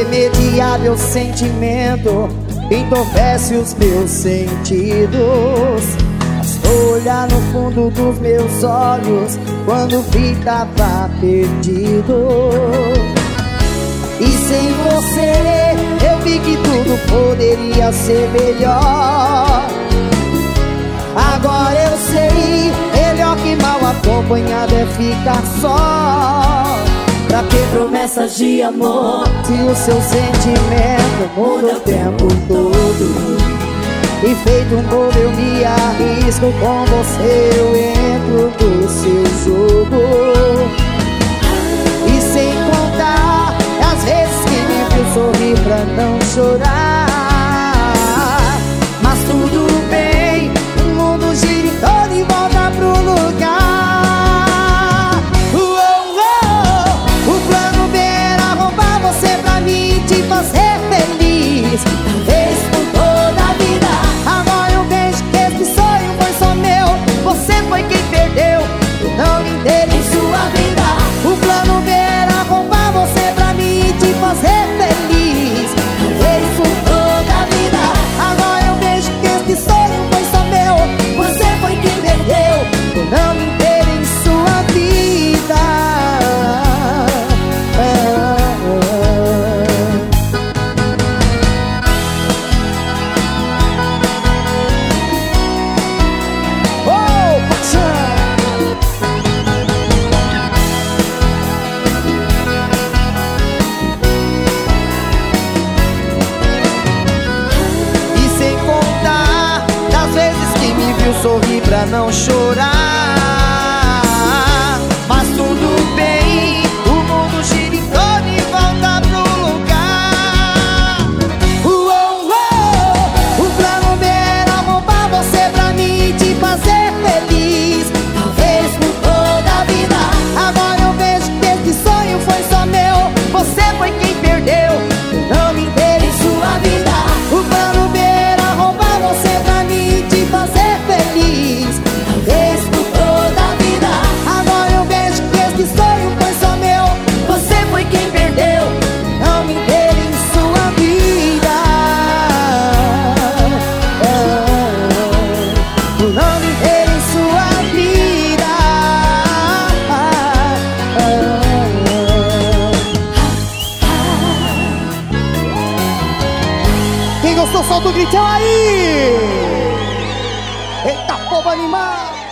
irremediável sentimento entorpece os meus sentidos. Basta olhar no fundo dos meus olhos quando vi tava perdido. E sem você eu vi que tudo poderia ser melhor. Agora eu sei, melhor que mal acompanhado é ficar só. Pra que promessas de amor se o seu sentimento muda o tempo todo? E feito um bobo eu me arrisco, com você eu entro no seu jogo. E sem contar as vezes que me viu sorrir pra não chorar. Mas tudo bem, o mundo gira em torno e volta pro lugar. O plano B era roubar você pra mim, te fazer feliz, talvez por toda a vida. Agora eu vejo que esse sonho foi só meu. Você foi quem perdeu, eu não me inteiro em sua vida. O plano B era roubar você pra mim, te fazer feliz, talvez por toda a vida. Agora eu vejo que esse sonho foi só meu. Você foi quem perdeu, eu não me inteiro em sua vida. Sorri pra não chorar. Mas tudo bem, o mundo gira em torno e volta pro lugar. O plano B era roubar você pra mim, te fazer feliz, talvez por toda a vida. Agora eu vejo que esse sonho foi só meu. Você foi quem perdeu, eu não me inteiro em sua vida. O plano B era roubar você pra mim, te fazer feliz, talvez por toda a vida. Agora eu vejo que esse sonho foi só meu. Você foi quem perdeu, não me inteiro em sua vida. Não me inteiro em sua vida. Quem gostou, solta o grito aí! Eita, povo animal!